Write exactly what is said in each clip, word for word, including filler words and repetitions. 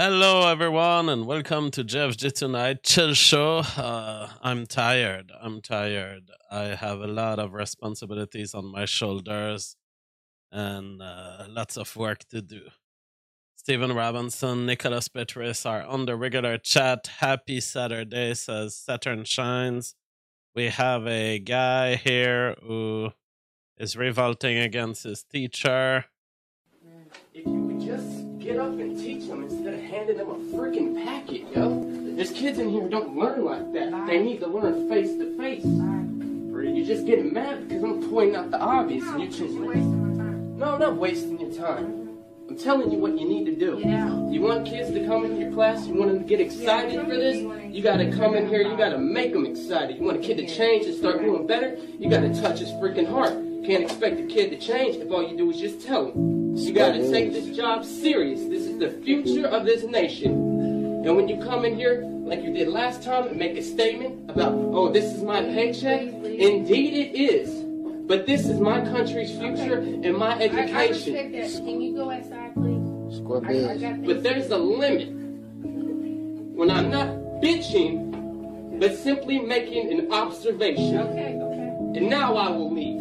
Hello, everyone, and welcome to Jeff J Tonight Chill Show. Uh, I'm tired. I'm tired. I have a lot of responsibilities on my shoulders and uh, lots of work to do. Stephen Robinson, Nicholas Petris are on the regular chat. Happy Saturday, says Saturn Shines. We have a guy here who is revolting against his teacher. If you would just get up and teach them instead of handing them a freaking packet, yo. There's kids in here who don't learn like that. They need to learn face to face. Or you're just getting mad because I'm pointing out the obvious and you're just like, no, I'm not wasting your time. I'm telling you what you need to do. You want kids to come into your class, you want them to get excited for this, you gotta come in here, you gotta make them excited. You want a kid to change and start doing better, you gotta touch his freaking heart. Can't expect a kid to change if all you do is just tell him. You gotta take this job serious. This is the future of this nation. And when you come in here, like you did last time, and make a statement about, oh, this is my paycheck, indeed it is. But this is my country's future and my education. I, I respect that. Can you go outside, please? Square I, I got But there's a limit. When I'm not bitching, but simply making an observation. Okay, okay. And now I will leave.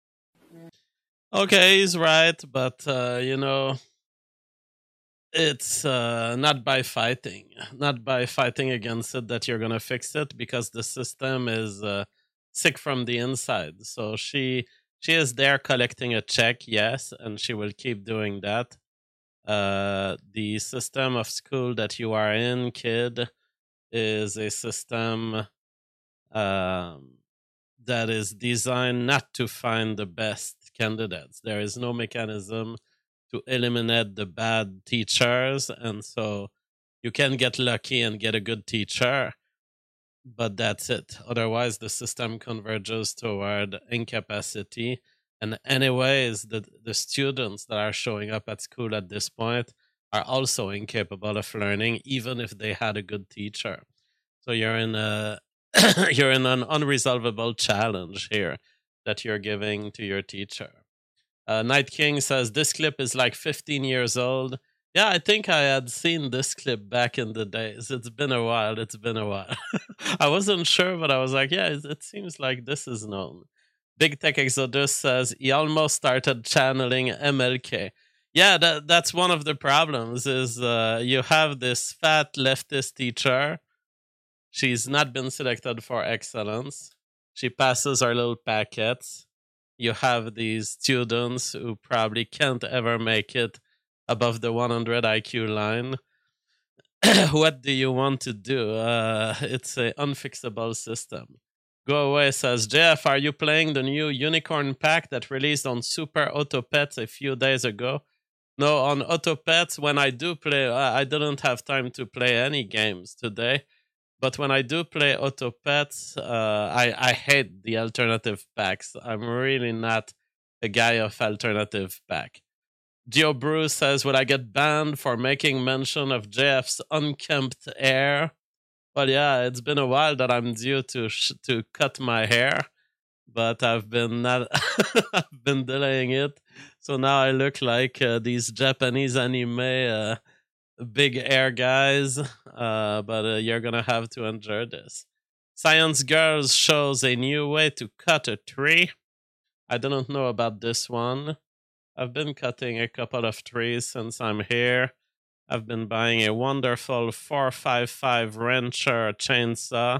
Okay, he's right, but uh, you know, it's uh, not by fighting, not by fighting against it that you're gonna fix it, because the system is uh, sick from the inside. So she she is there collecting a check, yes, and she will keep doing that. Uh, the system of school that you are in, kid, is a system um, that is designed not to find the best candidates. There is no mechanism to eliminate the bad teachers, and so you can get lucky and get a good teacher, but that's it. Otherwise, the system converges toward incapacity. And anyways, the, the students that are showing up at school at this point are also incapable of learning, even if they had a good teacher. So you're in a you're in an unresolvable challenge here that you're giving to your teacher. Uh, Night King says, this clip is like fifteen years old. Yeah, I think I had seen this clip back in the days. It's been a while. It's been a while. I wasn't sure, but I was like, yeah, it, it seems like this is known. Big Tech Exodus says, he almost started channeling M L K. Yeah, that, that's one of the problems is uh, you have this fat leftist teacher. She's not been selected for excellence. She passes our little packets. You have these students who probably can't ever make it above the one hundred I Q line. What do you want to do? Uh, it's an unfixable system. Go Away says, Jeff, are you playing the new Unicorn Pack that released on Super Autopets a few days ago? No, on Autopets, when I do play, I didn't have time to play any games today. But when I do play Autopets, uh, I, I hate the alternative packs. I'm really not a guy of alternative pack. Geo Bruce says, will I get banned for making mention of J F's unkempt hair? Well, yeah, it's been a while that I'm due to sh- to cut my hair, but I've been not I've been delaying it. So now I look like uh, these Japanese anime uh, big air guys, uh, but uh, you're gonna have to endure this. Science Girls shows a new way to cut a tree. I didn't know about this one. I've been cutting a couple of trees since I'm here. I've been buying a wonderful four five five wrencher chainsaw.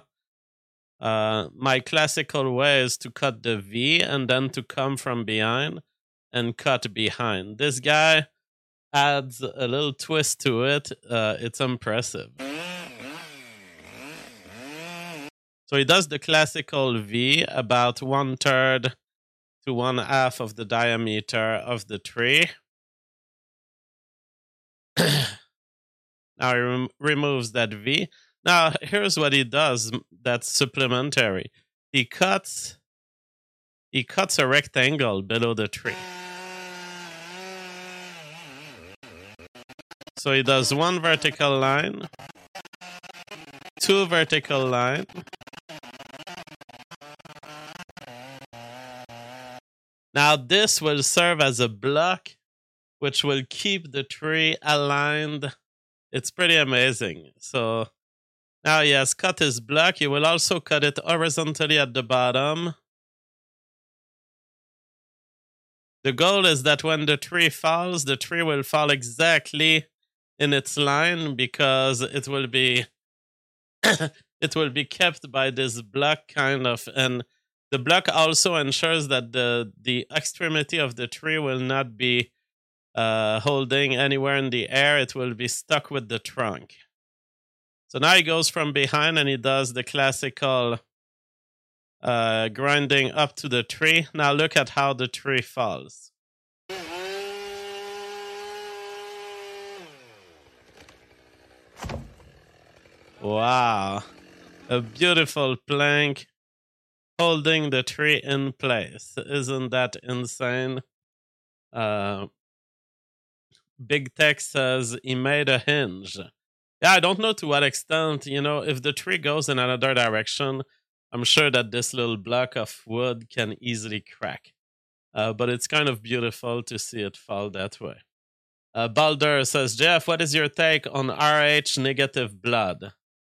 Uh, my classical way is to cut the V and then to come from behind and cut behind. This guy adds a little twist to it. Uh, it's impressive. So he does the classical V, about one third to one half of the diameter of the tree. Now he rem- removes that V. Now here's what he does that's supplementary. He cuts he cuts a rectangle below the tree. So he does one vertical line, two vertical line, now this will serve as a block which will keep the tree aligned It's pretty amazing. So now he has cut his block. He will also cut it horizontally at the bottom. The goal is that when the tree falls, the tree will fall exactly in its line because it will be it will be kept by this block kind of, and the block also ensures that the the extremity of the tree will not be uh, holding anywhere in the air. It will be stuck with the trunk. So now he goes from behind and he does the classical uh, grinding up to the tree. Now look at how the tree falls. Wow. A beautiful plank holding the tree in place. Isn't that insane? Uh, Big Tech says he made a hinge. Yeah, I don't know to what extent, you know, if the tree goes in another direction, I'm sure that this little block of wood can easily crack. Uh, but it's kind of beautiful to see it fall that way. Uh, Baldur says, Jeff, what is your take on R H negative blood?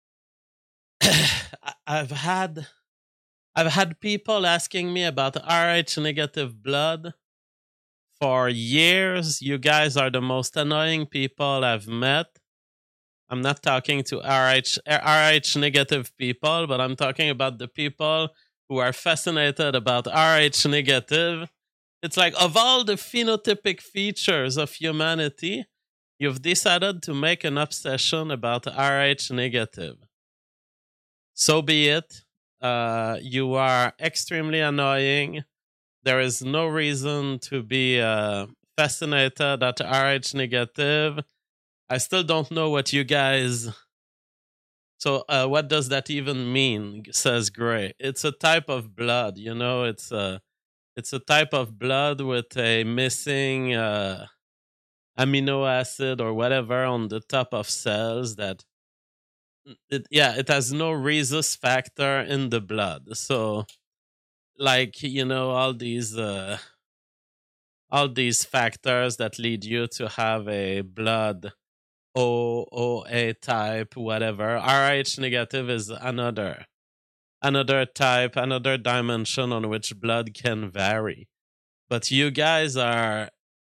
I've had I've had people asking me about R H negative blood for years. You guys are the most annoying people I've met. I'm not talking to R H R H negative people, but I'm talking about the people who are fascinated about R H negative. It's like, of all the phenotypic features of humanity, you've decided to make an obsession about R H negative. So be it. Uh, you are extremely annoying. There is no reason to be uh, fascinated at R H negative. I still don't know what you guys... So uh, what does that even mean, says Gray. It's a type of blood, you know, it's a, it's a type of blood with a missing uh, amino acid or whatever on the top of cells that, it, yeah, it has no rhesus factor in the blood. So, like, you know, all these, uh, all these factors that lead you to have a blood O, O, A type, whatever. R H negative is another, another type, another dimension on which blood can vary. But you guys are...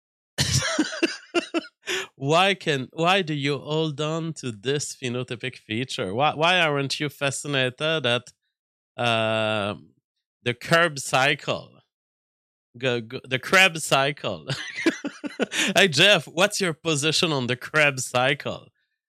why can, why do you hold on to this phenotypic feature? Why, why aren't you fascinated at uh, the Krebs cycle? Go, go, the Krebs cycle. Hey Jeff, what's your position on the Krebs cycle?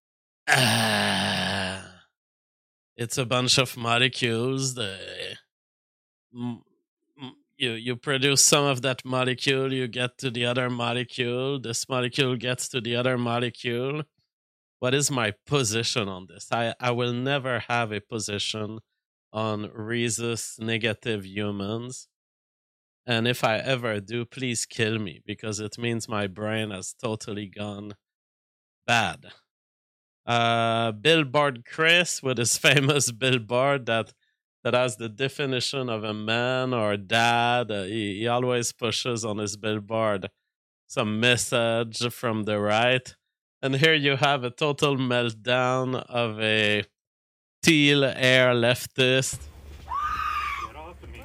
Uh, it's a bunch of molecules. The, m- m- you you produce some of that molecule, you get to the other molecule. This molecule gets to the other molecule. What is my position on this? I, I will never have a position on rhesus negative humans. And if I ever do, please kill me, because it means my brain has totally gone bad. Uh, Billboard Chris with his famous billboard that that has the definition of a man or dad. Uh, he, he always pushes on his billboard some message from the right. And here you have a total meltdown of a teal air leftist. Get off of me.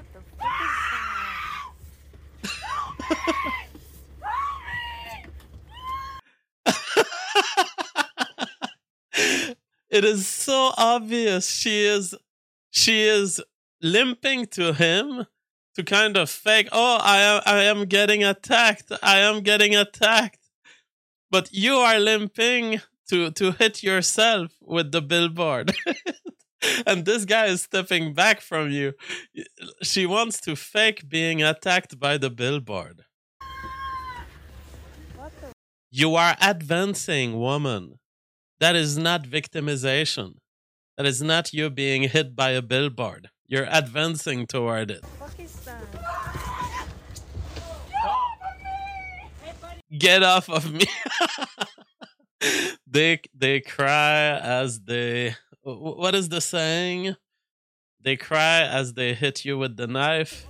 It is so obvious. She is she is limping to him to kind of fake, oh, I am I am getting attacked. I am getting attacked. But you are limping to to hit yourself with the billboard. And this guy is stepping back from you. She wants to fake being attacked by the billboard. You are advancing, woman. That is not victimization. That is not you being hit by a billboard. You're advancing toward it. What is that? Get off of me. they they cry as they... What is the saying? They cry as they hit you with the knife.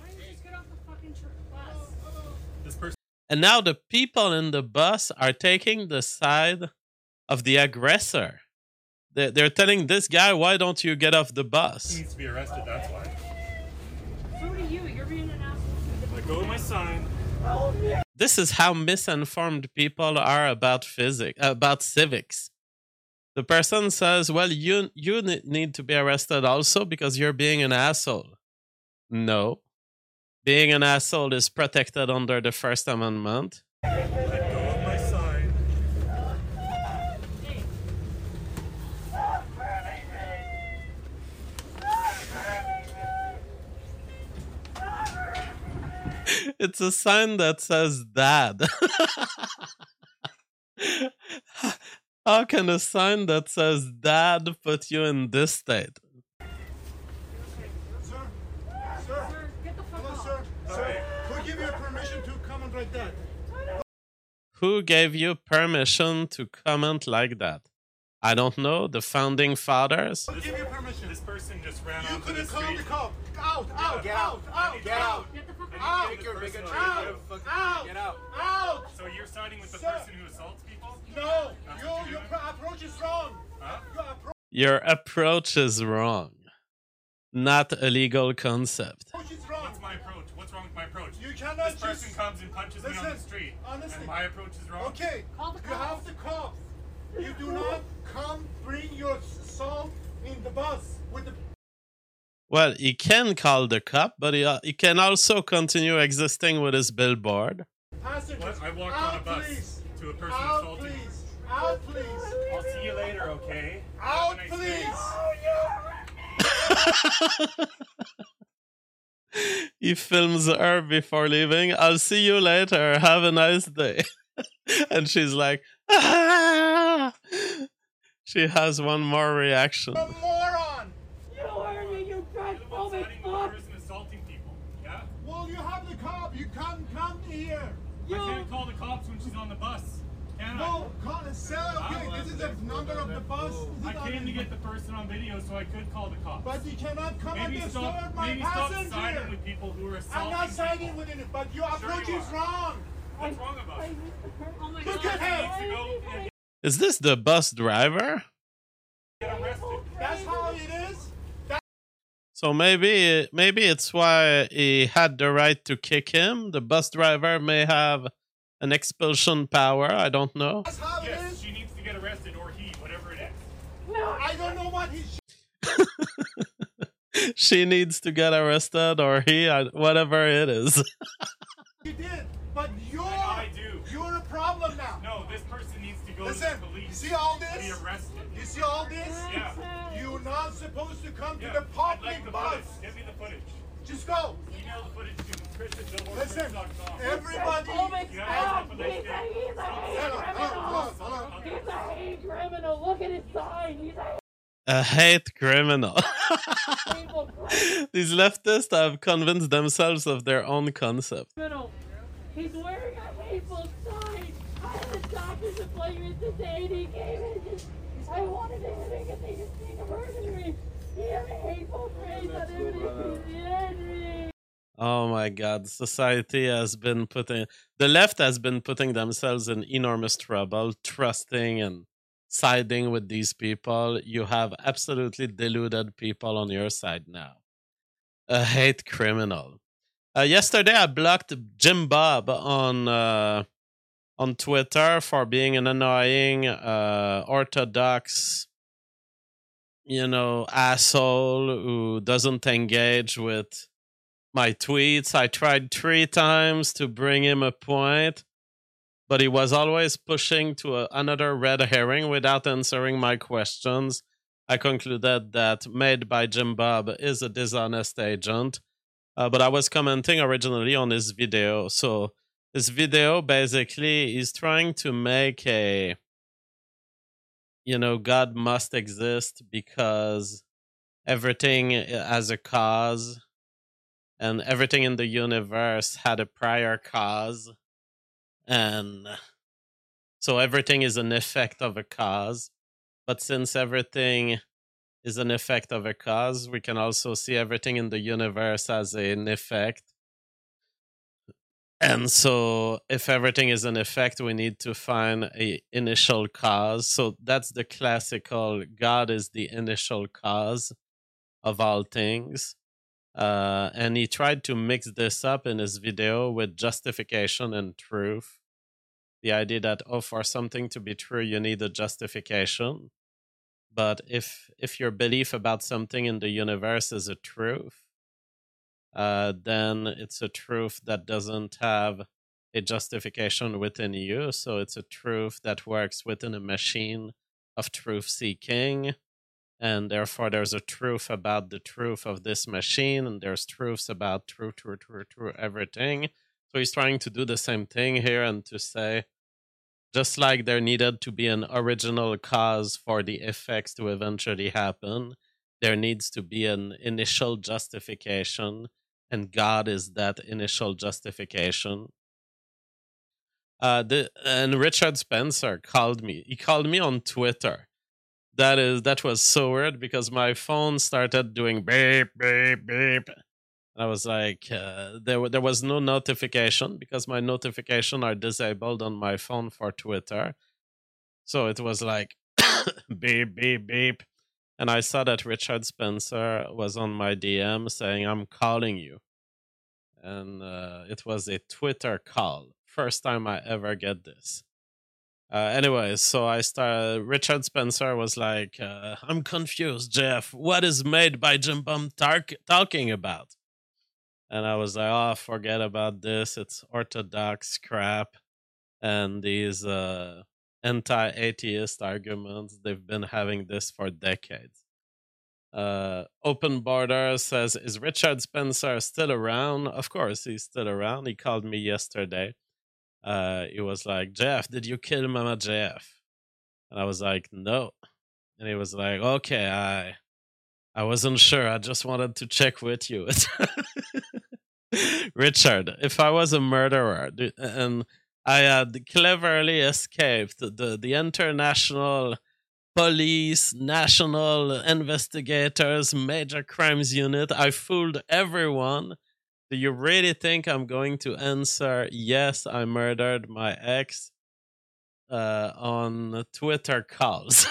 And now the people in the bus are taking the side of the aggressor. They're, they're telling this guy, why don't you get off the He bus? needs to be arrested, that's why. So do you. You're being an asshole. Let go of my sign. This is how misinformed people are about physics, about civics. The person says, well, you, you need to be arrested also because you're being an asshole. No. Being an asshole is protected under the First Amendment. Let go of my sign. It's a sign that says dad. How can a sign that says dad put you in this state? Sir, sir, Get the fuck hello, off. sir, sir. Who give you permission to comment like that? Who gave you permission to comment like that? I don't know. The founding fathers? Who give you permission? This person just ran You onto could the have called street. the cop. Out, out, Get out, out, Get out. Get the fuck And off. you take Out. this person Out, on- out, Get out. out. So you're siding with the Sir. person who assaults people? No, That's your what you're your doing? pro- approach is wrong. Huh? Your approach Your approach is wrong. Not a legal concept. is wrong. What's my approach? What's wrong with my approach? You cannot This person just. comes and punches me on the Listen, street. honestly. And my approach is wrong? Okay, Call the you cops. have the cops. You do not come bring your assault in the bus with the Well, he can call the cop, but he, uh, he can also continue existing with his billboard. passengers. What? I walked out, on a bus please. to a person Out, assaulting me. please. Out, please. I'll see you later, okay? Out, Have a nice day. please. He films her before leaving. I'll see you later. Have a nice day. And she's like, ah! She has one more reaction. A moron. You heard me, you You're the one transphobic siding with the fuck. person assaulting people. Yeah? Well, you have the cop. You can't come here. You. I can't call the cops when she's on the bus. Can I? No, call and say, okay, this is the number of the bus. This I is on came to the- get the person on video so I could call the cops. But you cannot come maybe and stop, disturb my maybe stop passenger. siding with people who are assaulting I'm not siding people. with it, but your Sure approach you is are. wrong. What's wrong about it? Oh my Look god. at him. Needs to go and Is this the bus driver? get arrested. That's how it is. So maybe maybe it's why he had the right to kick him. The bus driver may have an expulsion power. I don't know. That's how it Yes, is. she needs to get arrested or he, whatever it is. No. I don't know what he's. She needs to get arrested or he, I- whatever it is. You did, but you're And I do. you're a problem now. No, this person needs to go Listen, to the police. you see all to be this? arrested. You see all this? Yeah. You're not supposed to come Yeah. to the I'd public like the bus. footage. Get me the footage. Just go. Email the footage to Chris at billboard Listen, dot com. everybody. Transphobic Yeah, fuck. have a He's nice a, day. he's a hate Hello, hello, criminal. hello, hello. He's a hate criminal. Look at his sign. He's a A hate criminal. hateful These leftists have convinced themselves of their own concept. criminal. He's wearing a hateful sign. I had a doctor's appointment today and he came in and just, I wanted him to make a thing of being a murderer. He had a hateful phrase on him and he scared me. Oh my God, society has been putting, the left has been putting themselves in enormous trouble, trusting and siding with these people. You have absolutely deluded people on your side now. A hate criminal. Uh, yesterday, I blocked Jim Bob on uh, on Twitter for being an annoying, uh, orthodox, you know, asshole who doesn't engage with my tweets. I tried three times to bring him a point, but he was always pushing to a, another red herring without answering my questions. I concluded that Made by Jim Bob is a dishonest agent, uh, but I was commenting originally on his video. So his video basically is trying to make a, you know, God must exist because everything has a cause and everything in the universe had a prior cause. And so everything is an effect of a cause. But since everything is an effect of a cause, we can also see everything in the universe as an effect. And so if everything is an effect, we need to find a initial cause. So that's the classical God is the initial cause of all things. Uh, and he tried to mix this up in his video with justification and truth. The idea that, oh, for something to be true, you need a justification. But if if your belief about something in the universe is a truth, uh, then it's a truth that doesn't have a justification within you. So it's a truth that works within a machine of truth seeking. And therefore, there's a truth about the truth of this machine, and there's truths about true, true, true, true, everything. So he's trying to do the same thing here and to say, just like there needed to be an original cause for the effects to eventually happen, there needs to be an initial justification, and God is that initial justification. Uh, the, and Richard Spencer called me. He called me on Twitter. That is that was so weird because my phone started doing beep beep beep. I was like, uh, there there was no notification because my notifications are disabled on my phone for Twitter. So it was like beep beep beep, and I saw that Richard Spencer was on my D M saying, "I'm calling you," and uh, it was a Twitter call. First time I ever get this. Uh, anyways, so I started. Richard Spencer was like, uh, "I'm confused, Jeff. What is Made by Jim Bum tar- talking about?" And I was like, "Oh, forget about this. It's orthodox crap, and these uh, anti-atheist arguments. They've been having this for decades." Uh, Open Border says, "Is Richard Spencer still around?" Of course, he's still around. He called me yesterday. Uh, he was like, "Jeff, did you kill Mama Jeff?" And I was like, "No." And he was like, "Okay, I I wasn't sure. I just wanted to check with you." Richard, if I was a murderer and I had cleverly escaped the, the international police, national investigators, major crimes unit, I fooled everyone. Do you really think I'm going to answer, yes, I murdered my ex uh, on Twitter calls?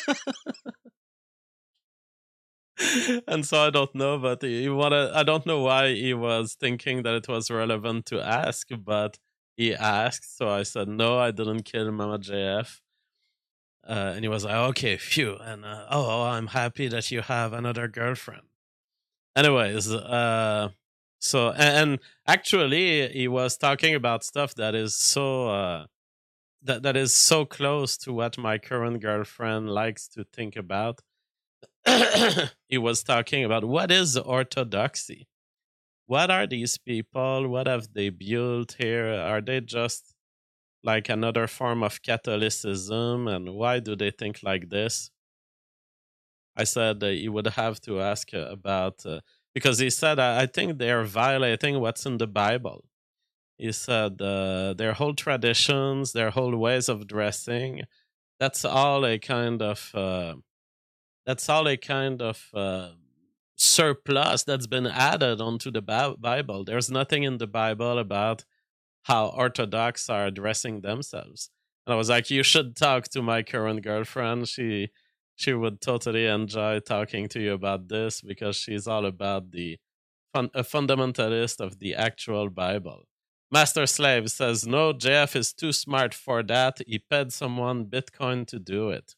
And so I don't know, but he wanna, I don't know why he was thinking that it was relevant to ask, but he asked. So I said, no, I didn't kill Mama J F. Uh, and he was like, okay, phew. And uh, oh, I'm happy that you have another girlfriend. Anyways, uh, so and, and actually, he was talking about stuff that is so uh, that that is so close to what my current girlfriend likes to think about. He was talking about what is orthodoxy. What are these people? What have they built here? Are they just like another form of Catholicism? And why do they think like this? I said uh, you would have to ask uh, about, uh, because he said, I, I think they're violating what's in the Bible. He said uh, their whole traditions, their whole ways of dressing, that's all a kind of, uh, that's all a kind of uh, surplus that's been added onto the ba- Bible. There's nothing in the Bible about how Orthodox are dressing themselves. And I was like, you should talk to my current girlfriend. She she would totally enjoy talking to you about this because she's all about the fun- a fundamentalist of the actual Bible. Master Slave says, no, J F is too smart for that. He paid someone Bitcoin to do it.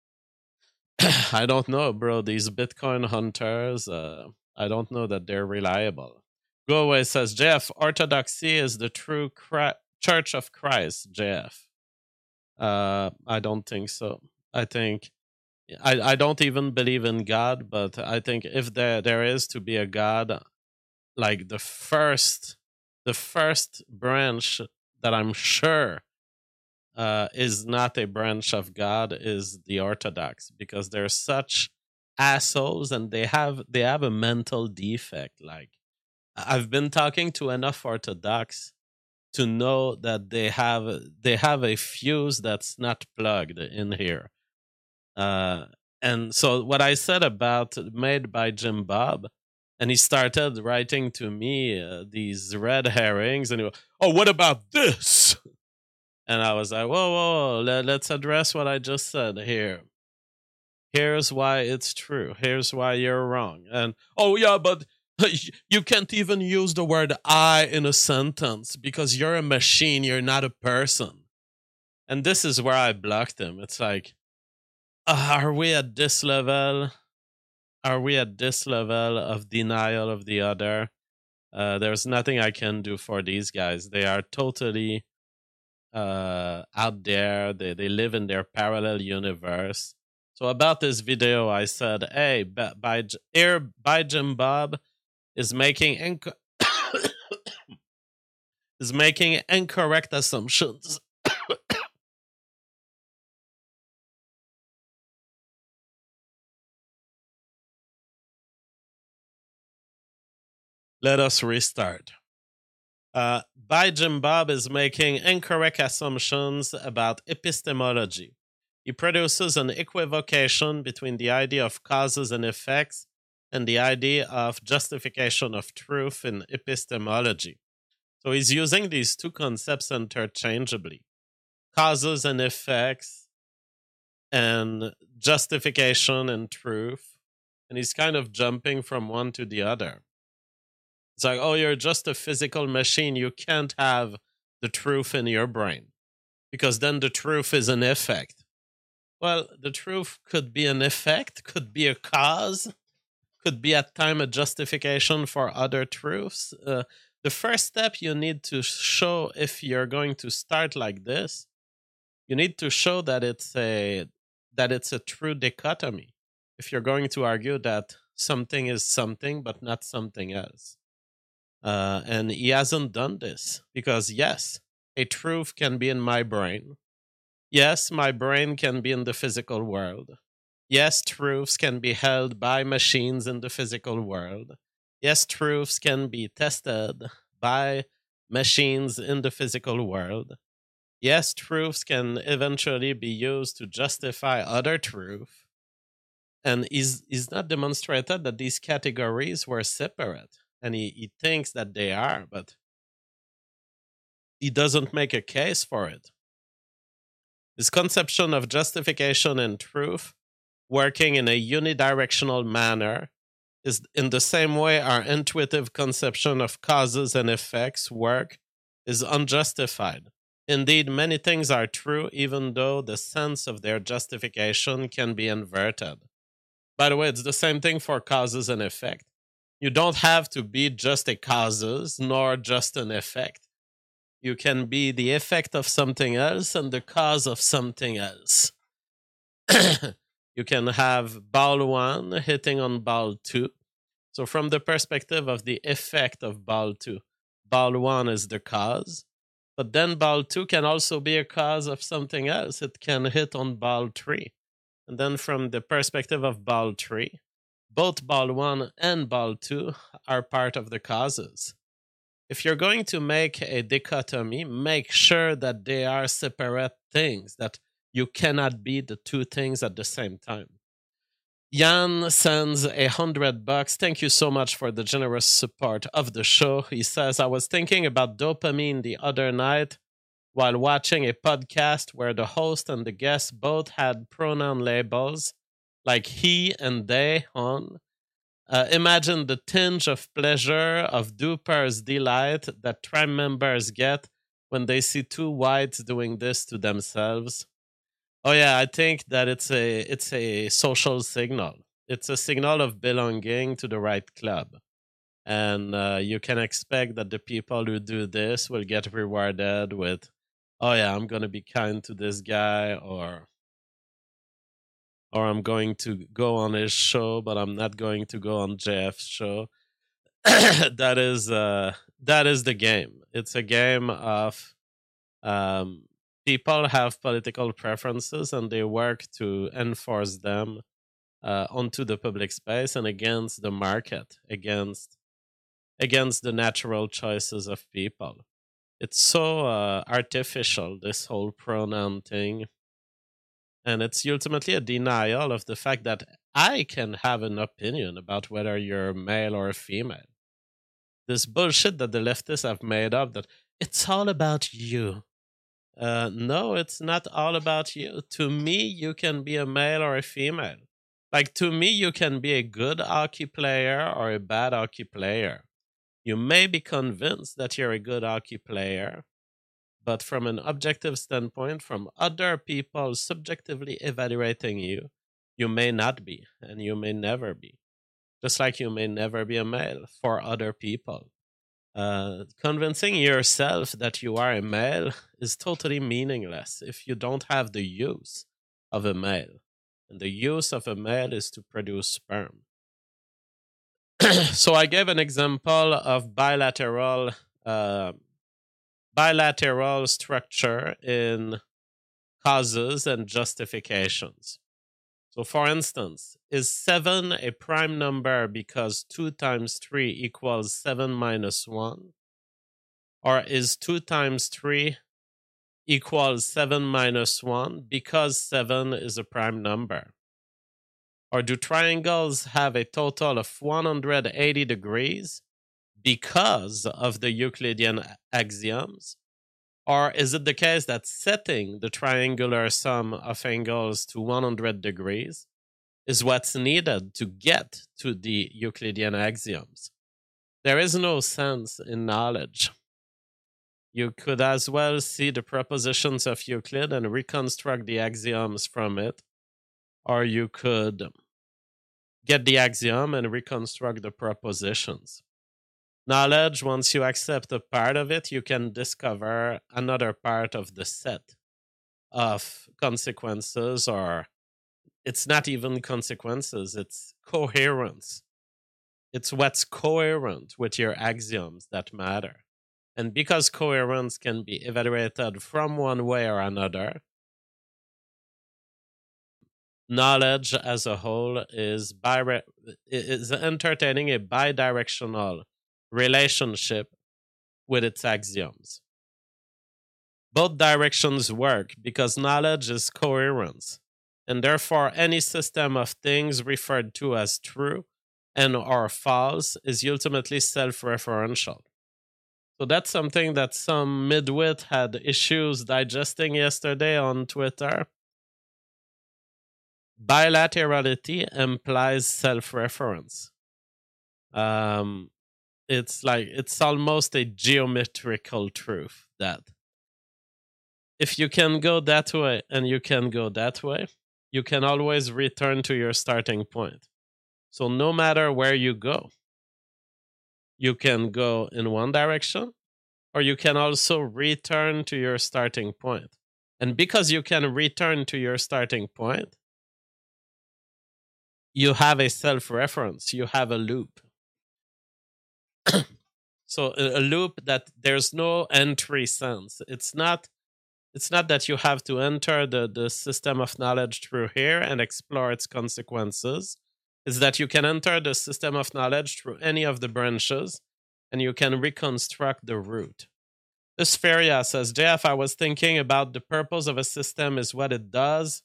I don't know, bro. These Bitcoin hunters, uh, I don't know that they're reliable. Go Away says, J F, Orthodoxy is the true Chri- Church of Christ, J F. Uh, I don't think so. I think, I, I don't even believe in God, but I think if there there is to be a God, like the first, the first branch that I'm sure uh, is not a branch of God is the Orthodox, because they're such assholes and they have they have a mental defect. Like, I've been talking to enough Orthodox to know that they have they have a fuse that's not plugged in here. Uh, and so what I said about Made by Jim Bob, And he started writing to me uh, these red herrings, and he was, oh, what about this? And I was like, whoa, whoa, whoa, let, let's address what I just said here. Here's why it's true. Here's why you're wrong. And, oh, yeah, but you can't even use the word I in a sentence because you're a machine. You're not a person. And this is where I blocked him. It's like, uh, are we at this level? Are we at this level of denial of the other? Uh, there's nothing I can do for these guys. They are totally uh, out there. They, they live in their parallel universe. So about this video, I said, hey, by, by, here, by Jim Bob is making inc- is making incorrect assumptions. Let us restart. Uh, by Jim Bob is making incorrect assumptions about epistemology. He produces an equivocation between the idea of causes and effects and the idea of justification of truth in epistemology. So he's using these two concepts interchangeably. Causes and effects and justification and truth. And he's kind of jumping from one to the other. It's like, oh, you're just a physical machine. You can't have the truth in your brain because then the truth is an effect. Well, the truth could be an effect, could be a cause, could be at time a justification for other truths. Uh, the first step you need to show if you're going to start like this, you need to show that it's a that it's a true dichotomy. If you're going to argue that something is something but not something else. Uh, and he hasn't done this because, yes, a truth can be in my brain. Yes, my brain can be in the physical world. Yes, truths can be held by machines in the physical world. Yes, truths can be tested by machines in the physical world. Yes, truths can eventually be used to justify other truth. And he's, he's not demonstrated that these categories were separate. And he, he thinks that they are, but he doesn't make a case for it. His conception of justification and truth working in a unidirectional manner is in the same way our intuitive conception of causes and effects work is unjustified. Indeed, many things are true even though the sense of their justification can be inverted. By the way, it's the same thing for causes and effect. You don't have to be just a causes nor just an effect. You can be the effect of something else and the cause of something else. You can have ball one hitting on ball two. So from the perspective of the effect of ball two, ball one is the cause. But then ball two can also be a cause of something else. It can hit on ball three. And then from the perspective of ball three, both ball one and ball two are part of the causes. If you're going to make a dichotomy, make sure that they are separate things, that you cannot be the two things at the same time. Jan sends a hundred bucks. Thank you so much for the generous support of the show. He says, I was thinking about dopamine the other night while watching a podcast where the host and the guest both had pronoun labels like he and they on. Uh, imagine the tinge of pleasure, of duper's delight that Tram members get when they see two whites doing this to themselves. Oh yeah, I think that it's a it's a social signal. It's a signal of belonging to the right club. And uh, you can expect that the people who do this will get rewarded with, oh yeah, I'm going to be kind to this guy, or or I'm going to go on his show, but I'm not going to go on J F's show. that is uh, that is the game. It's a game of um, people have political preferences and they work to enforce them uh, onto the public space and against the market, against against the natural choices of people. It's so uh, artificial, this whole pronoun thing. And it's ultimately a denial of the fact that I can have an opinion about whether you're male or female. This bullshit that the leftists have made up that it's all about you. Uh, no, it's not all about you. To me, you can be a male or a female. Like, to me, you can be a good hockey player or a bad hockey player. You may be convinced that you're a good hockey player, but from an objective standpoint, from other people subjectively evaluating you, you may not be, and you may never be. Just like you may never be a male for other people. Uh, convincing yourself that you are a male is totally meaningless if you don't have the use of a male. And the use of a male is to produce sperm. So I gave an example of bilateral uh, bilateral structure in causes and justifications. So for instance, is seven a prime number because two times three equals seven minus one? Or is two times three equals seven minus one because seven is a prime number? Or do triangles have a total of one hundred eighty degrees because of the Euclidean axioms? Or is it the case that setting the triangular sum of angles to one hundred degrees is what's needed to get to the Euclidean axioms? There is no sense in knowledge. You could as well see the propositions of Euclid and reconstruct the axioms from it, or you could get the axiom and reconstruct the propositions. Knowledge, once you accept a part of it, you can discover another part of the set of consequences, or it's not even consequences, it's coherence. It's what's coherent with your axioms that matter. And because coherence can be evaluated from one way or another, knowledge as a whole is, bi- is entertaining a bidirectional relationship with its axioms. Both directions work because knowledge is coherence, and therefore any system of things referred to as true and or false is ultimately self-referential. So that's something that some midwit had issues digesting yesterday on Twitter. Bilaterality implies self-reference. Um, it's like, it's almost a geometrical truth that if you can go that way and you can go that way, you can always return to your starting point. So no matter where you go, you can go in one direction, or you can also return to your starting point. And because you can return to your starting point, you have a self-reference, you have a loop. So a, a loop that there's no entry sense. It's not it's not that you have to enter the, the system of knowledge through here and explore its consequences. It's that you can enter the system of knowledge through any of the branches and you can reconstruct the root. This Feria says, J F, I was thinking about the purpose of a system is what it does.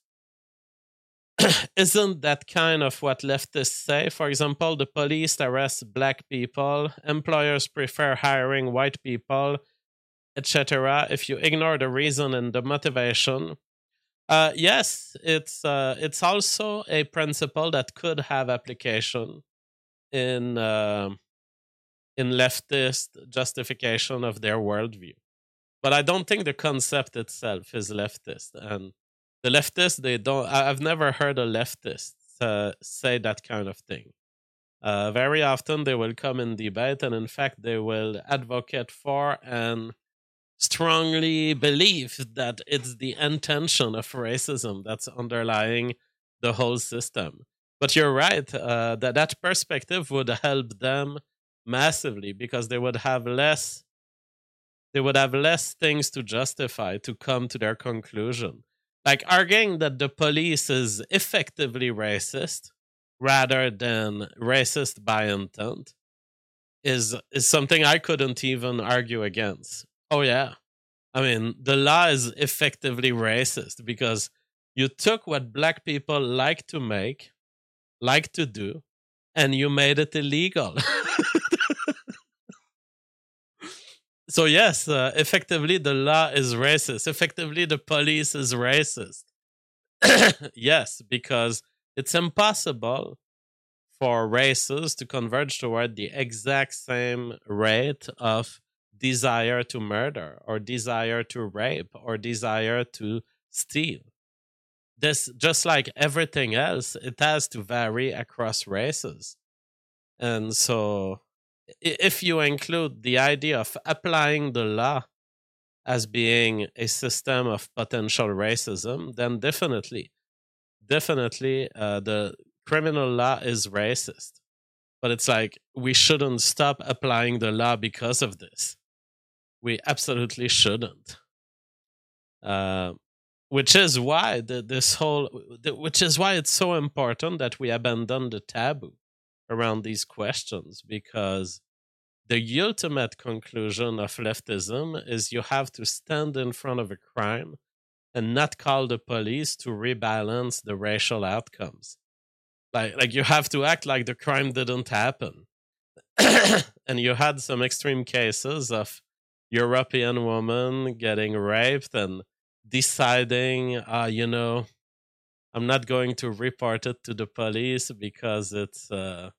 Isn't that kind of what leftists say? For example, the police arrest black people, employers prefer hiring white people, et cetera. If you ignore the reason and the motivation, uh, yes, it's uh, it's also a principle that could have application in uh, in leftist justification of their worldview. But I don't think the concept itself is leftist. And the leftists, they don't. I've never heard a leftist uh, say that kind of thing. Uh, very often they will come in debate, and in fact, they will advocate for and strongly believe that it's the intention of racism that's underlying the whole system. But you're right, uh, that that perspective would help them massively because they would have less. They would have less things to justify to come to their conclusion. Like arguing that the police is effectively racist rather than racist by intent is is something I couldn't even argue against. Oh yeah. I mean, the law is effectively racist because you took what black people like to make like to do, and you made it illegal. So yes, uh, effectively the law is racist. Effectively the police is racist. Yes, because it's impossible for races to converge toward the exact same rate of desire to murder or desire to rape or desire to steal. This, just like everything else, it has to vary across races. And so if you include the idea of applying the law as being a system of potential racism, then definitely, definitely uh, the criminal law is racist. But it's like, we shouldn't stop applying the law because of this. We absolutely shouldn't. Uh, which is why the, this whole, the, which is why it's so important that we abandon the taboo around these questions, because the ultimate conclusion of leftism is you have to stand in front of a crime and not call the police to rebalance the racial outcomes. Like, like you have to act like the crime didn't happen. And you had some extreme cases of European women getting raped and deciding, uh, you know, I'm not going to report it to the police because it's uh,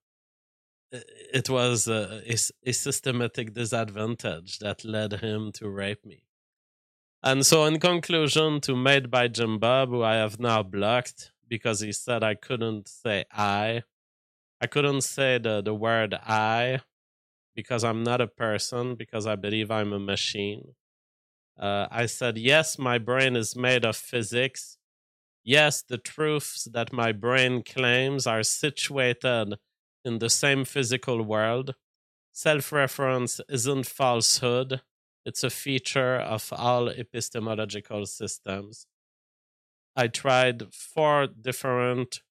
it was a, a, a systematic disadvantage that led him to rape me. And so in conclusion, to Made by Jim Bob, who I have now blocked because he said I couldn't say I. I couldn't say the, the word I because I'm not a person, because I believe I'm a machine. Uh, I said, yes, my brain is made of physics. Yes, the truths that my brain claims are situated in the same physical world. Self-reference isn't falsehood. It's a feature of all epistemological systems. I tried four different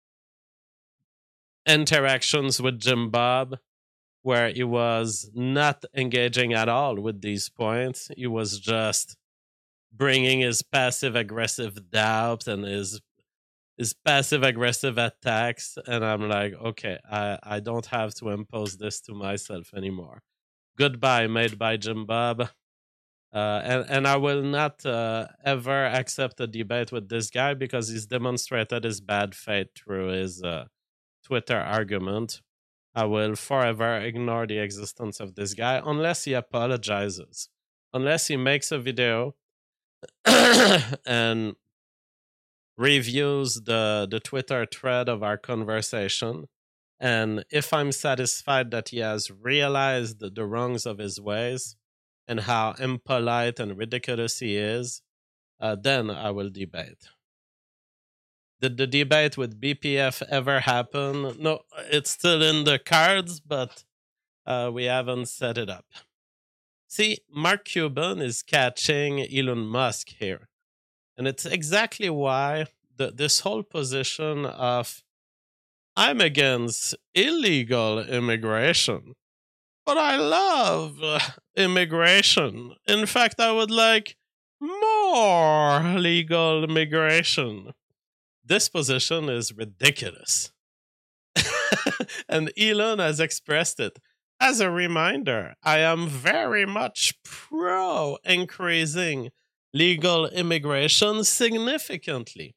interactions with Jim Bob where he was not engaging at all with these points. He was just bringing his passive-aggressive doubts and his his passive-aggressive attacks, and I'm like, okay, I, I don't have to impose this to myself anymore. Goodbye, Made by Jim Bob. Uh, and, and I will not uh, ever accept a debate with this guy because he's demonstrated his bad faith through his uh, Twitter argument. I will forever ignore the existence of this guy unless he apologizes. Unless he makes a video and reviews the, the Twitter thread of our conversation. And if I'm satisfied that he has realized the, the wrongs of his ways and how impolite and ridiculous he is, uh, then I will debate. Did the debate with B P F ever happen? No, it's still in the cards, but uh, we haven't set it up. See, Mark Cuban is catching Elon Musk here. And it's exactly why the, this whole position of I'm against illegal immigration, but I love uh, immigration. In fact, I would like more legal immigration. This position is ridiculous. And Elon has expressed it. As a reminder, I am very much pro increasing legal immigration significantly.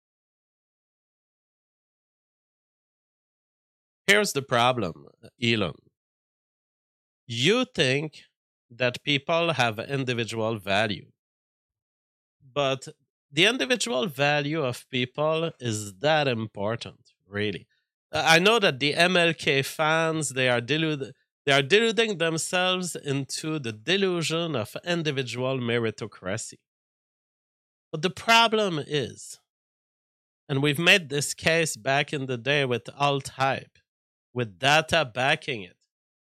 Here's the problem, Elon. You think that people have individual value, but the individual value of people is that important, really. I know that the M L K fans, they are deluded. They are deluding themselves into the delusion of individual meritocracy. But the problem is, and we've made this case back in the day with alt-hype, with data backing it.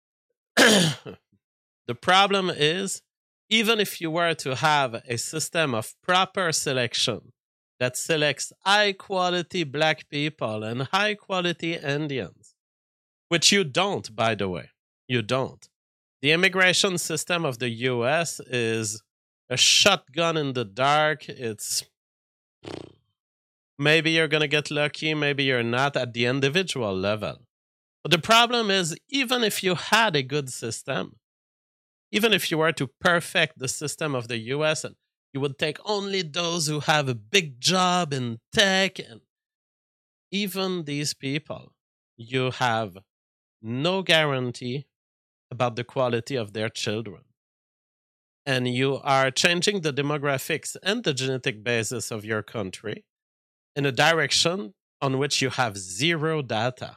The problem is, even if you were to have a system of proper selection that selects high-quality black people and high-quality Indians, which you don't, by the way, you don't. The immigration system of the U S is a shotgun in the dark. It's Maybe you're going to get lucky, maybe you're not at the individual level. But the problem is, even if you had a good system, even if you were to perfect the system of the U S and you would take only those who have a big job in tech, and even these people, you have no guarantee about the quality of their children. And you are changing the demographics and the genetic basis of your country in a direction on which you have zero data.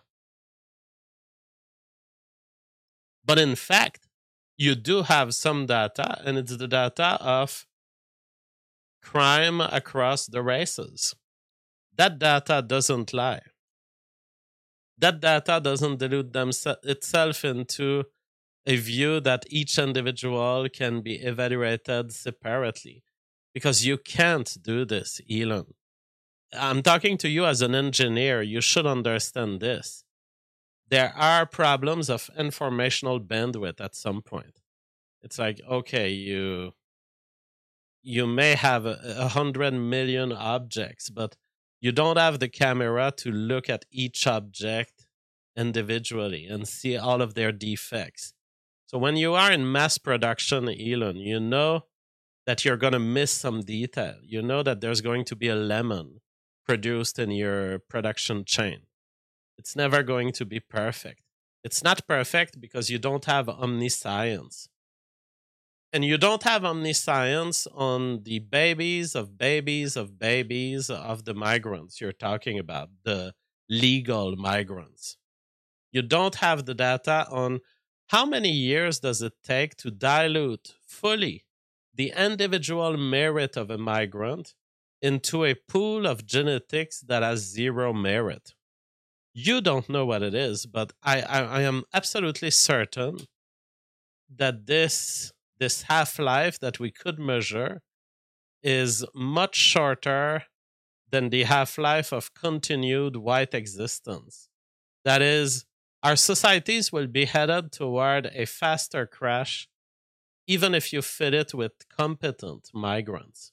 But in fact, you do have some data, and it's the data of crime across the races. That data doesn't lie. That data doesn't dilute themse- itself into a view that each individual can be evaluated separately. Because you can't do this, Elon. I'm talking to you as an engineer. You should understand this. There are problems of informational bandwidth at some point. It's like, okay, you you may have a, a hundred million objects, but you don't have the camera to look at each object individually and see all of their defects. So when you are in mass production, Elon, you know that you're going to miss some detail. You know that there's going to be a lemon produced in your production chain. It's never going to be perfect. It's not perfect because you don't have omniscience. And you don't have omniscience on the babies of babies of babies of the migrants you're talking about, the legal migrants. You don't have the data on how many years does it take to dilute fully the individual merit of a migrant into a pool of genetics that has zero merit. You don't know what it is, but I, I, I am absolutely certain that this this half-life that we could measure is much shorter than the half-life of continued white existence. That is, our societies will be headed toward a faster crash, even if you fit it with competent migrants.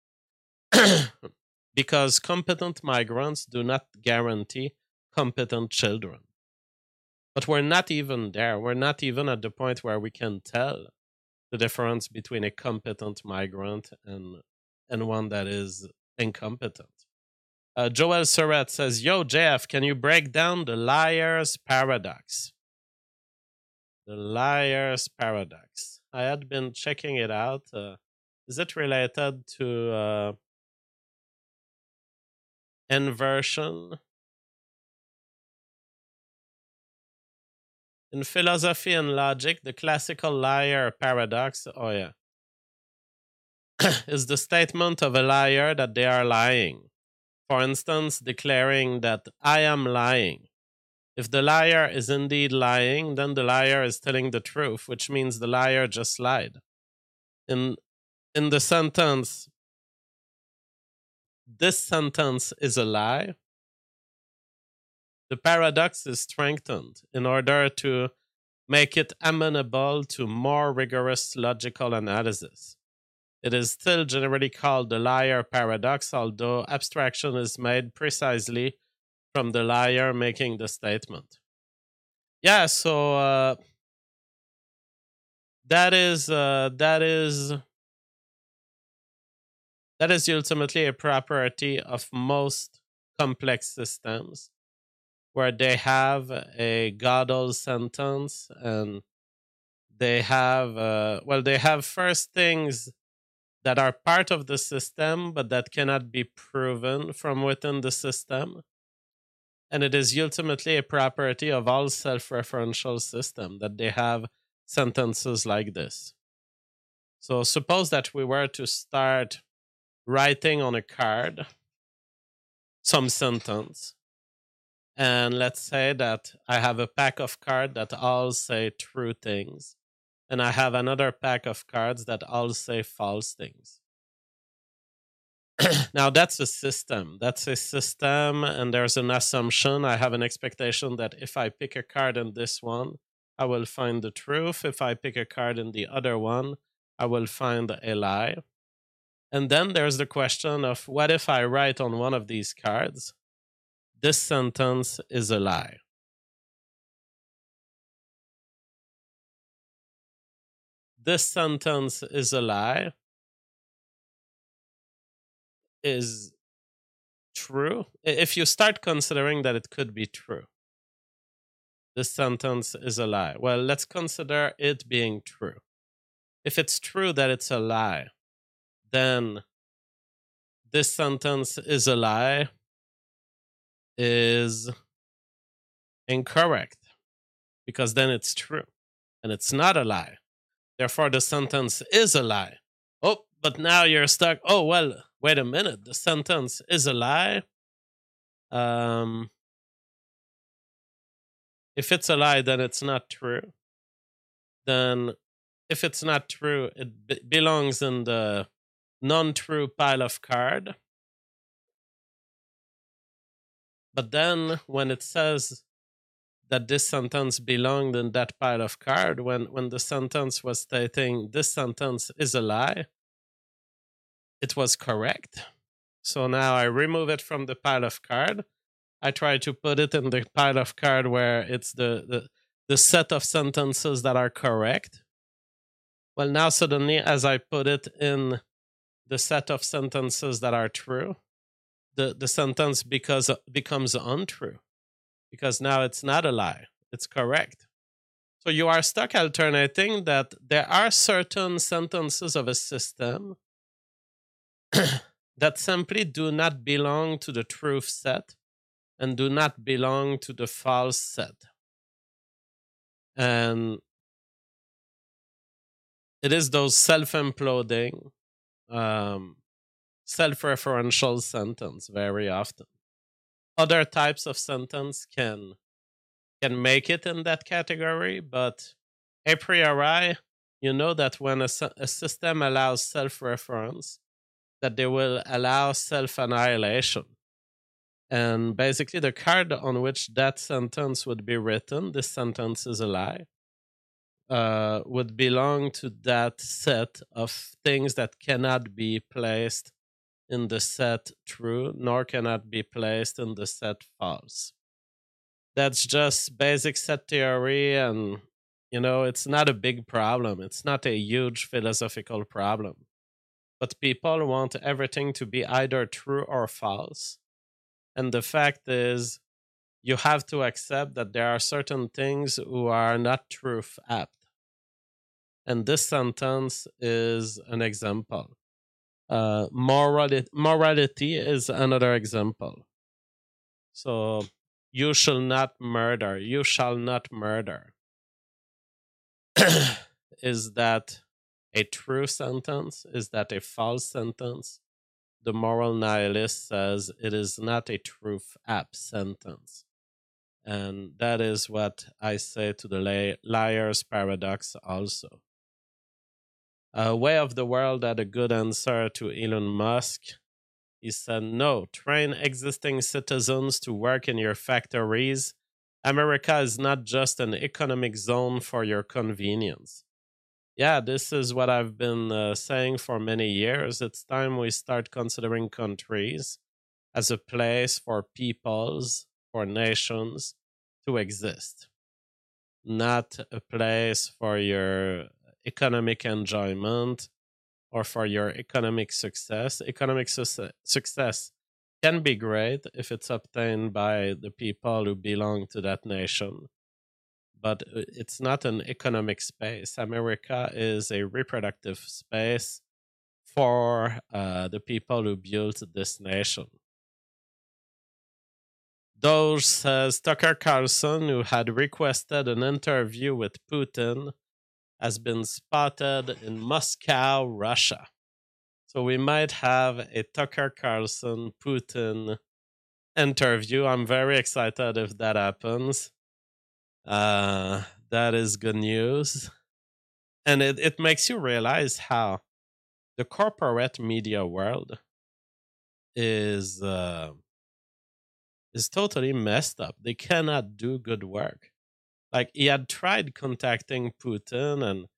Because competent migrants do not guarantee competent children. But we're not even there. We're not even at the point where we can tell the difference between a competent migrant and and one that is incompetent. Uh, Joel Surratt says, yo, J F, can you break down the liar's paradox? The liar's paradox. I had been checking it out. Uh, is it related to uh, inversion? In philosophy and logic, the classical liar paradox, oh yeah, is the statement of a liar that they are lying. For instance, declaring that I am lying. If the liar is indeed lying, then the liar is telling the truth, which means the liar just lied. In, in the sentence, this sentence is a lie, the paradox is strengthened in order to make it amenable to more rigorous logical analysis. It is still generally called the liar paradox, although abstraction is made precisely from the liar making the statement. Yeah, so uh, that is uh, that is that is ultimately a property of most complex systems, where they have a Gödel sentence and they have, uh, well, they have first things that are part of the system, but that cannot be proven from within the system. And it is ultimately a property of all self-referential systems that they have sentences like this. So suppose that we were to start writing on a card some sentence. And let's say that I have a pack of cards that all say true things. And I have another pack of cards that all say false things. Now, that's a system. That's a system, and there's an assumption. I have an expectation that if I pick a card in this one, I will find the truth. If I pick a card in the other one, I will find a lie. And then there's the question of what if I write on one of these cards, this sentence is a lie. This sentence is a lie is true. If you start considering that it could be true, this sentence is a lie. Well, let's consider it being true. If it's true that it's a lie, then this sentence is a lie is incorrect, because then it's true and it's not a lie. Therefore, the sentence is a lie. Oh, but now you're stuck. Oh, well, wait a minute. The sentence is a lie. Um, if it's a lie, then it's not true. Then if it's not true, it be- belongs in the non-true pile of card. But then when it says that this sentence belonged in that pile of card, when, when the sentence was stating this sentence is a lie, it was correct. So now I remove it from the pile of card. I try to put it in the pile of card where it's the, the, the set of sentences that are correct. Well, now suddenly, as I put it in the set of sentences that are true, the, the sentence because, becomes untrue. Because now it's not a lie, it's correct. So you are stuck alternating that there are certain sentences of a system that simply do not belong to the truth set and do not belong to the false set. And it is those self-imploding, um, self-referential sentence very often. Other types of sentence can can make it in that category, but a priori, you know that when a, a system allows self-reference, that they will allow self-annihilation. And basically the card on which that sentence would be written, this sentence is a lie, uh, would belong to that set of things that cannot be placed in the set true, nor cannot be placed in the set false. That's just basic set theory, and, you know, it's not a big problem. It's not a huge philosophical problem. But people want everything to be either true or false. And the fact is, you have to accept that there are certain things who are not truth apt. And this sentence is an example. Uh, morality, morality is another example. So, you shall not murder. You shall not murder. Is that a true sentence? Is that a false sentence? The moral nihilist says it is not a truth apt sentence. And that is what I say to the li- liar's paradox also. Uh, Way of the World had a good answer to Elon Musk. He said, no, train existing citizens to work in your factories. America is not just an economic zone for your convenience. Yeah, this is what I've been uh, saying for many years. It's time we start considering countries as a place for peoples, for nations to exist. Not a place for your economic enjoyment or for your economic success. Economic su- success can be great if it's obtained by the people who belong to that nation, but it's not an economic space. America is a reproductive space for uh, the people who built this nation. Doge says Tucker Carlson, who had requested an interview with Putin, has been spotted in Moscow, Russia. So we might have a Tucker Carlson Putin interview. I'm very excited if that happens. Uh, that is good news. And it, it makes you realize how the corporate media world is uh, is totally messed up. They cannot do good work. Like, he had tried contacting Putin, and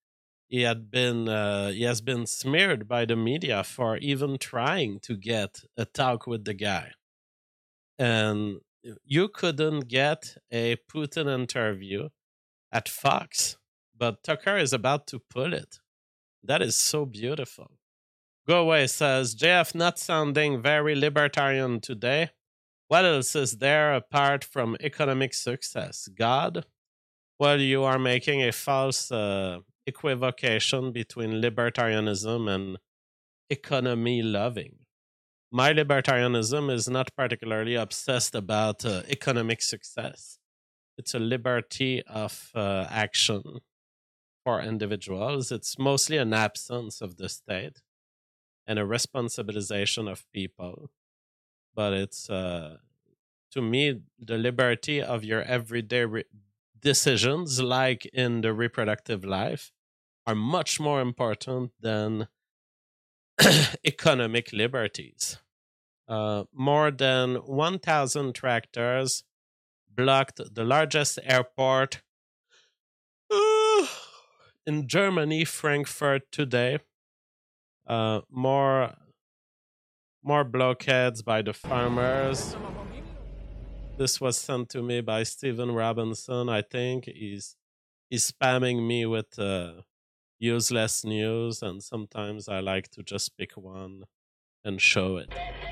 he had been uh, he has been smeared by the media for even trying to get a talk with the guy, and you couldn't get a Putin interview at Fox, but Tucker is about to pull it. That is so beautiful. Go Away says, J F not sounding very libertarian today. What else is there apart from economic success? God? Well, you are making a false uh, equivocation between libertarianism and economy loving. My libertarianism is not particularly obsessed about uh, economic success. It's a liberty of uh, action for individuals. It's mostly an absence of the state and a responsibilization of people. But it's, uh, to me, the liberty of your everyday re- decisions, like in the reproductive life, are much more important than economic liberties. Uh, more than one thousand tractors blocked the largest airport uh, in Germany, Frankfurt, today. Uh, more, more blockades by the farmers. This was sent to me by Stephen Robinson, I think. He's, he's spamming me with uh, useless news, and sometimes I like to just pick one and show it.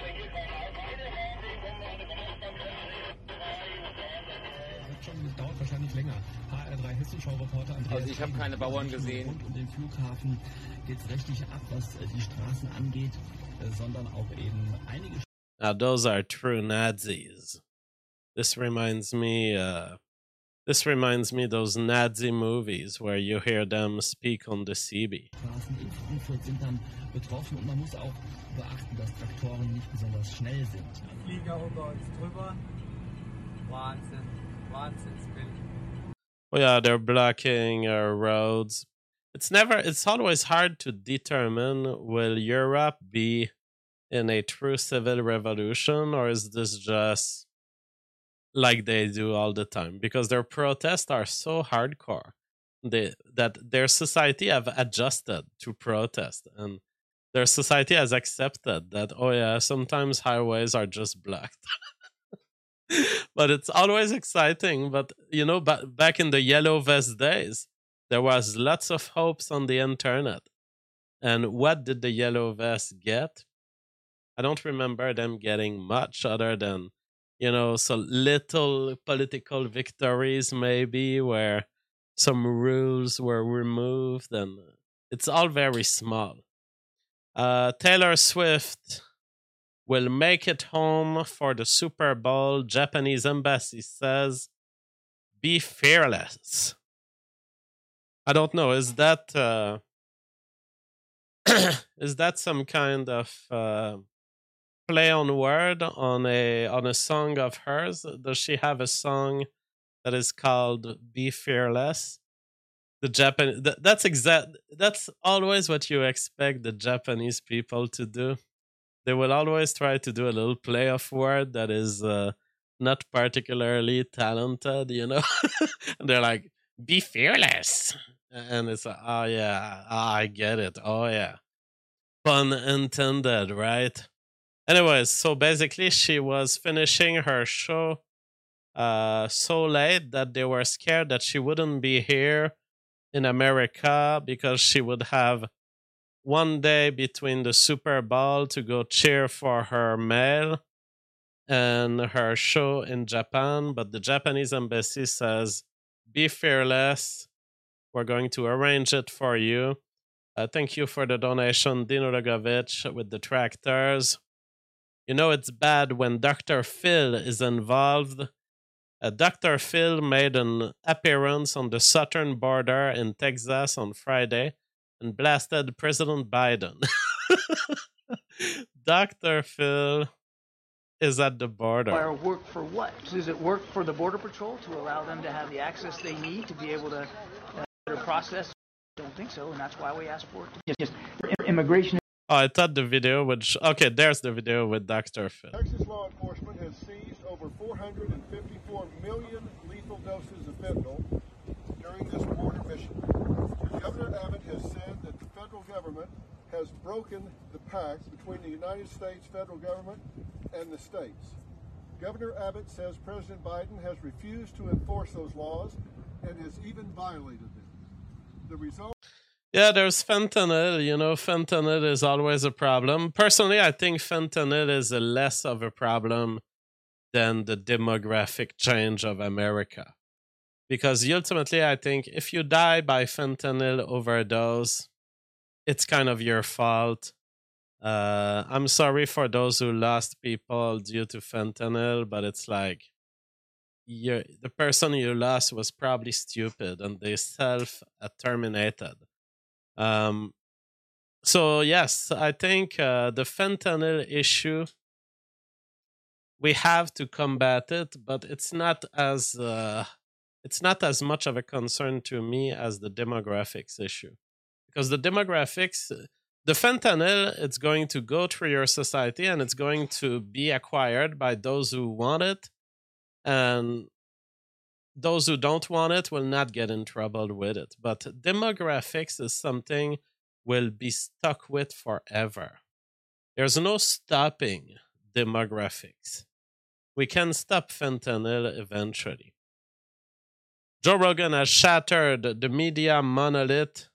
Also ich habe keine Bauern gesehen. Rund um den Flughafen geht's richtig ab, was die Straßen angeht, sondern auch eben einige. Now those are true Nazis. This reminds me, uh, this reminds me those Nazi movies where you hear them speak on the C B. Straßen in Frankfurt sind dann betroffen und man muss auch beachten, dass Traktoren nicht besonders schnell sind. Flieger über uns drüber. Wahnsinn, Wahnsinnsbild. Oh yeah, they're blocking uh, roads. It's never, it's always hard to determine, will Europe be in a true civil revolution, or is this just like they do all the time? Because their protests are so hardcore they, that their society have adjusted to protest, and their society has accepted that, oh yeah, sometimes highways are just blocked. But it's always exciting. But, you know, ba- back in the Yellow Vest days, there was lots of hopes on the internet. And what did the Yellow Vest get? I don't remember them getting much other than, you know, so little political victories maybe where some rules were removed, and it's all very small. Uh, Taylor Swift will make it home for the Super Bowl. Japanese embassy says, be fearless. I don't know. Is that uh, is that some kind of uh, play on word on a on a song of hers? Does she have a song that is called "Be Fearless"? The Japan th- that's exact. That's always what you expect the Japanese people to do. They will always try to do a little play of word that is uh, not particularly talented, you know. And they're like, "Be fearless," and it's like, "Oh yeah, oh, I get it. Oh yeah." Pun intended, right? Anyways, so basically she was finishing her show uh, so late that they were scared that she wouldn't be here in America because she would have one day between the Super Bowl to go cheer for her mail and her show in Japan. But the Japanese embassy says, be fearless. We're going to arrange it for you. Uh, thank you for the donation, Dino Rogovich, with the tractors. You know it's bad when Doctor Phil is involved. Uh, Doctor Phil made an appearance on the southern border in Texas on Friday and blasted President Biden. Doctor Phil is at the border. Or work for what? Does it work for the Border Patrol to allow them to have the access they need to be able to uh, process? I don't think so, and that's why we asked for it. Just, just for immigration. Oh, I thought the video would... Sh- okay, there's the video with Doctor Phil. Texas law enforcement has seized over four hundred fifty-four million lethal doses of fentanyl during this border mission. Governor Abbott has government has broken the pact between the United States federal government and the states. Governor Abbott says President Biden has refused to enforce those laws and has even violated them. The result... Yeah, there's fentanyl. You know, fentanyl is always a problem. Personally, I think fentanyl is a less of a problem than the demographic change of America. Because ultimately, I think if you die by fentanyl overdose, it's kind of your fault. Uh, I'm sorry for those who lost people due to fentanyl, but it's like you're, the person you lost was probably stupid and they self-terminated. Um, so, yes, I think uh, the fentanyl issue, we have to combat it, but it's not as uh, it's not as much of a concern to me as the demographics issue. Because the demographics, the fentanyl, it's going to go through your society and it's going to be acquired by those who want it. And those who don't want it will not get in trouble with it. But demographics is something we'll be stuck with forever. There's no stopping demographics. We can stop fentanyl eventually. Joe Rogan has shattered the media monolith.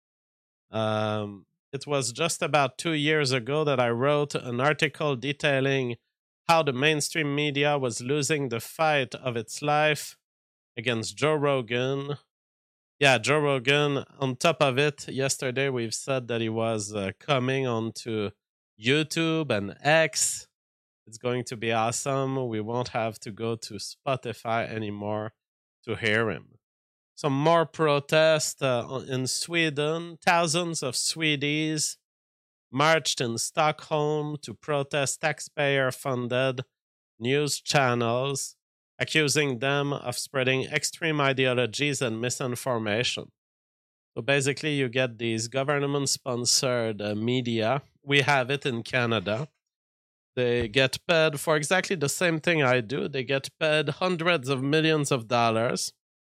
Um, it was just about two years ago that I wrote an article detailing how the mainstream media was losing the fight of its life against Joe Rogan. Yeah, Joe Rogan, on top of it, yesterday we've said that he was uh, coming onto YouTube and X. It's going to be awesome. We won't have to go to Spotify anymore to hear him. Some more protests uh, in Sweden. Thousands of Swedes marched in Stockholm to protest taxpayer-funded news channels, accusing them of spreading extreme ideologies and misinformation. So basically, you get these government-sponsored uh, media. We have it in Canada. They get paid for exactly the same thing I do. They get paid hundreds of millions of dollars.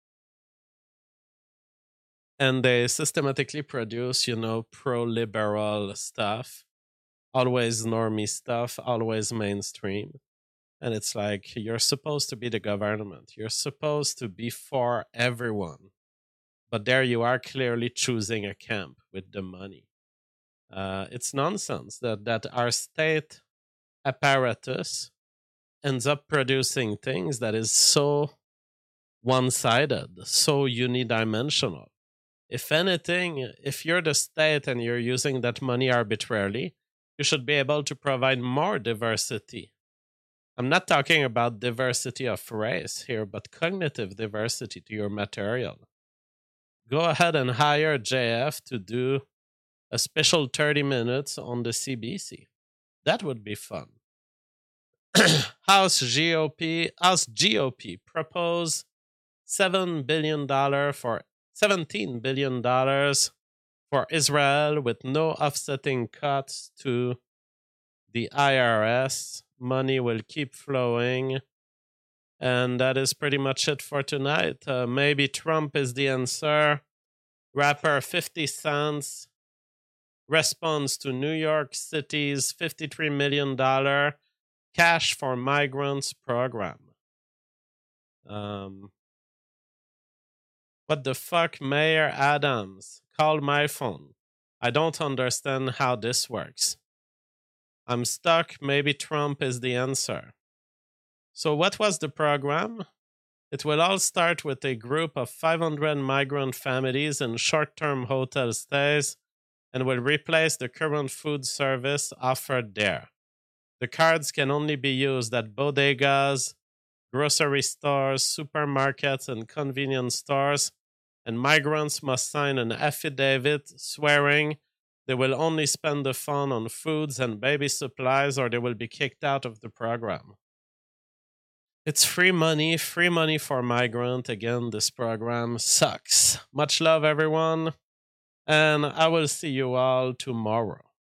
And they systematically produce, you know, pro-liberal stuff. Always normie stuff, always mainstream. And it's like, you're supposed to be the government. You're supposed to be for everyone. But there you are clearly choosing a camp with the money. Uh, it's nonsense that, that our state apparatus ends up producing things that is so one-sided, so unidimensional. If anything, if you're the state and you're using that money arbitrarily, you should be able to provide more diversity. I'm not talking about diversity of race here, but cognitive diversity to your material. Go ahead and hire J F to do a special thirty minutes on the C B C. That would be fun. House G O P, House G O P propose seven billion dollars for seventeen billion dollars for Israel with no offsetting cuts to the I R S. Money will keep flowing. And that is pretty much it for tonight. Uh, maybe Trump is the answer. Rapper fifty cents responds to New York City's fifty-three million dollars Cash for Migrants program. Um, what the fuck, Mayor Adams? Call my phone. I don't understand how this works. I'm stuck. Maybe Trump is the answer. So what was the program? It will all start with a group of five hundred migrant families in short-term hotel stays and will replace the current food service offered there. The cards can only be used at bodegas, grocery stores, supermarkets, and convenience stores, and migrants must sign an affidavit swearing they will only spend the fund on foods and baby supplies or they will be kicked out of the program. It's free money, free money for migrant. Again, this program sucks. Much love, everyone, and I will see you all tomorrow.